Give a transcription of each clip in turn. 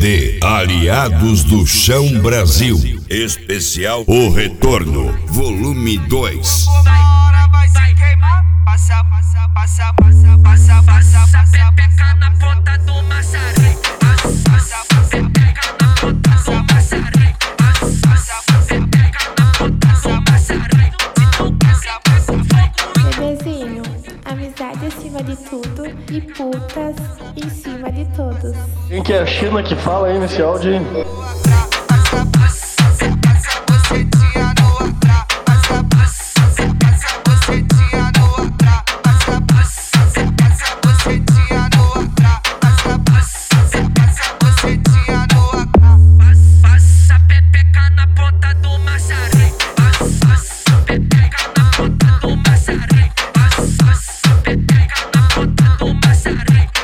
CD Aliados do Chão Brasil. Especial O Retorno, volume 2. Hora vai se queimar, passa pepeca na ponta do maçarico. Passa pepeca na ponta do maçarico. Passa pepeca na ponta do maçarico. Bebezinho, amizade acima de tudo e putas em cima de todos. Quem que é a China que fala aí nesse áudio, hein? Passa pepeca na ponta do maçarico. Passa pepeca na ponta do maçarico. Passa pepeca na ponta do maçarico.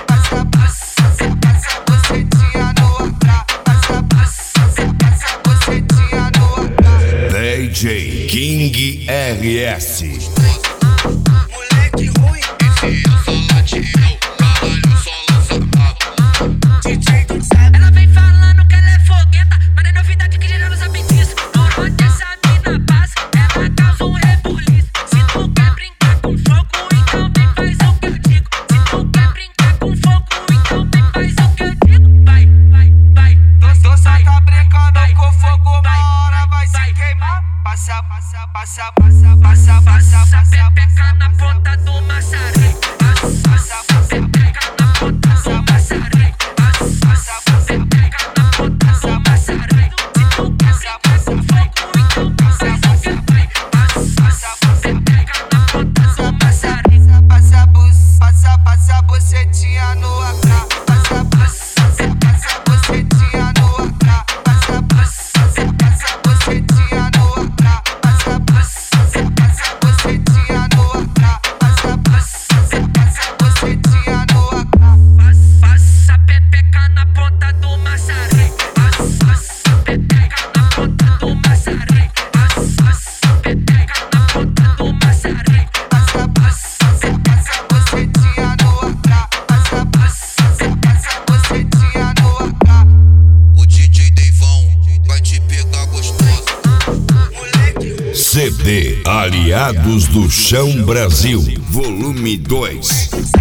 DJ King RS. Moleque ruim, esse eu sou latino, caralho, só lança brabo. DJ não sabe. Ela vem falando que ela é fogueta, mas é novidade que geral não sabe disso. Por onde essa mina passa, ela causa um rebuliço. Se tu quer brincar com fogo, então vem faz o que eu digo. Se tu quer brincar com fogo, então vem faz o que eu digo. Vai. Doça tá brincando com fogo, uma hora vai se queimar. Passa pepeca na ponta do maçarico. Passa pepeca na ponta do maçarico. Passa pepeca na ponta do maçarico. Se tu quer brincar com fogo, então faz o que eu digo. Passa pepeca na ponta do maçarico. Passa bucetinha no AK. Passa bucetinha no AK. Passa bucetinha no AK. Passa pepeca na ponta do maçarico. Passa pepeca na ponta do maçarico. Passa pepeca na ponta do maçarico. Passa bucetinha no AK. Passa bucetinha no AK. O DJ Deivão vai te pegar gostoso. Moleque. CD Aliados do Chão Brasil, volume 2.